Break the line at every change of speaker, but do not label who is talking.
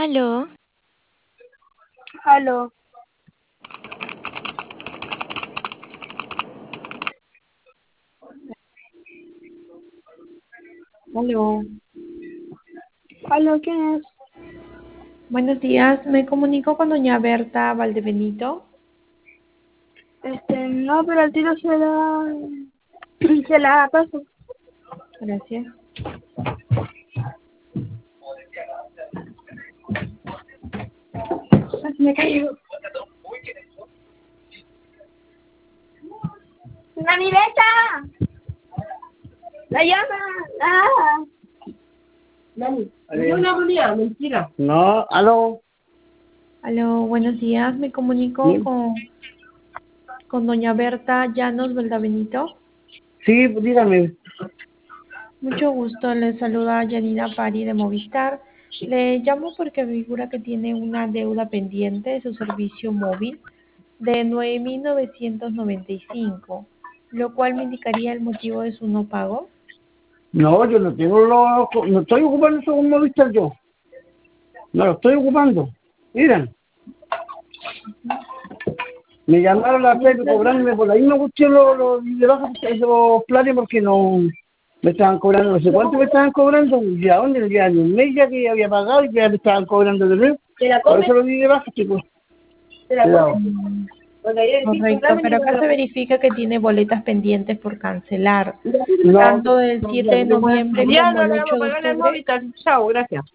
Aló,
Aló,
Aló,
aló, ¿quién es?
buenos días. Me comunico con doña Berta Valdebenito.
No, pero al tiro se la paso.
Gracias.
Ay, me cayó. ¡Nani, Beta! ¡La llama! ¡Ah!
No, aló.
Aló, buenos días. Me comunico
Sí,
con doña Berta Llanos Valdebenito.
sí, dígame.
Mucho gusto. Le saluda Yanina Pari de Movistar. Le llamo porque me figura que tiene una deuda pendiente de su servicio móvil de 9.995, lo cual me indicaría el motivo de su no pago.
No, yo no tengo no estoy ocupando eso con Movistar yo. No lo estoy ocupando. Miren, me llamaron a Pepe cobrándome por la misma cuestión de baja esos planes porque no me estaban cobrando, no sé cuánto me estaban cobrando, ya dónde, el día de un mes ya que había pagado y ya me estaban cobrando de nuevo. Por eso lo di de baja, chicos. Cuidado.
Mm, Correcto, pero acá se verifica que tiene boletas pendientes por cancelar,
No,
tanto del 7 de noviembre
ya
como
no
el
le
8
vamos a
de
pagar el
octubre.
Movistar. Chao, gracias.